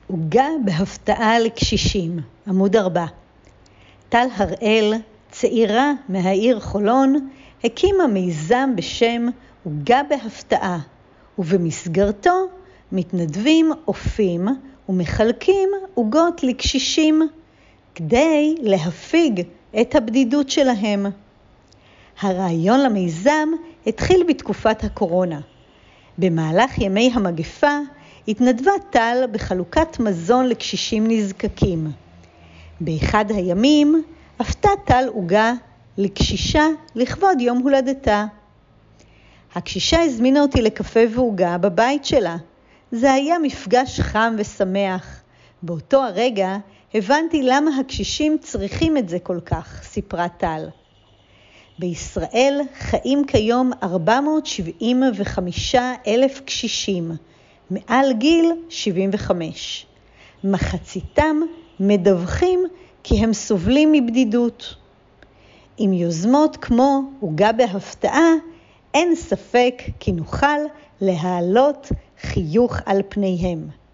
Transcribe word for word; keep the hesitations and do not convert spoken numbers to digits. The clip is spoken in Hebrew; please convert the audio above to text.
עוגה בהפתעה לקשישים, עמוד ארבע. טל הראל, צעירה מהעיר חולון, הקימה מיזם בשם עוגה בהפתעה, ובמסגרתו מתנדבים אופים ומחלקים עוגות לקשישים, כדי להפיג את הבדידות שלהם. הרעיון למיזם התחיל בתקופת הקורונה. במהלך ימי המגפה התנדבה טל בחלוקת מזון לקשישים נזקקים. באחד הימים הפתה טל עוגה לקשישה לכבוד יום הולדתה. הקשישה הזמינה אותי לקפה ועוגה בבית שלה. זה היה מפגש חם ושמח. באותו הרגע הבנתי למה הקשישים צריכים את זה כל כך, סיפרה טל. בישראל חיים כיום ארבע מאות שבעים וחמישה אלף קשישים, מעל גיל שבעים וחמש. מחציתם מדווחים כי הם סובלים מבדידות. עם יוזמות כמו עוגה בהפתעה, אין ספק כי נוכל להעלות חיוך על פניהם.